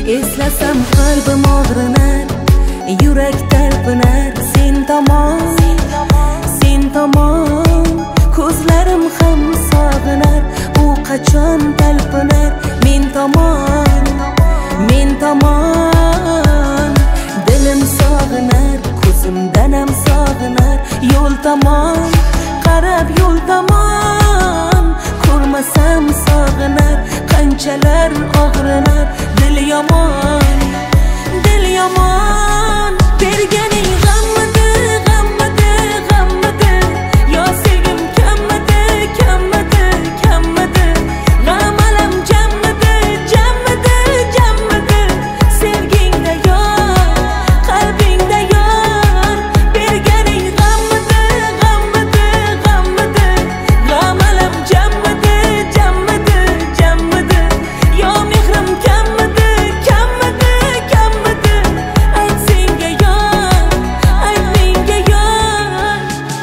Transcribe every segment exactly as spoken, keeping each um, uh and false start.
Eslasam qalbim og'rinar, yurak talpinar. Sen tomon, sen tomon ko'zlarim ham sog'inar. U qachon talpinar men tomon, men tomon. Dilim sog'inar, ko'zimdan ham sog'inar. Yo'l tomon qarab, yo'l tomon ko'rmasam sog'inar. Qanchalar og'rinar, dil yomon, dil yomon. Berganing g'ammidi, g'ammidi, g'ammidi. Yo sevgim kammidi, kammidi, kammidi. G'am alam jammidi, jammidi, jammidi. Sevgingda yor, qalbingda yor. Berganing g'ammidi, g'ammidi, g'ammidi. G'am alam jammidi, jammidi, jammidi. Yo mehrim kammidi, kammidi, kammidi. Ayt senga yor, ayt menga yor.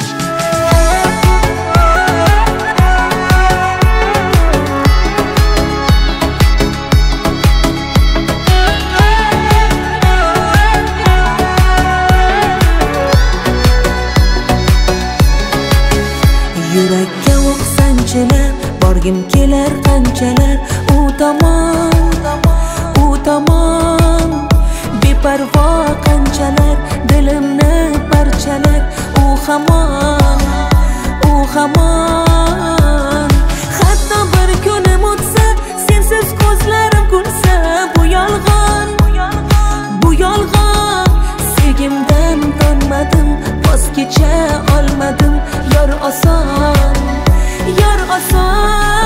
Yurakka o'q sanchilar, borgim kelar qanchalar. U tomon, u tomon beparvo qanchalar. Dilimni parchalar, u hamon, u hamon. Hatto bir kunim o'tsa, sensiz ko'zlarim kulsa. Bu yolg'on, bu yolg'on. Sevgimdan tonmadim, voz kecha olmadim. Yor oson, yor oson.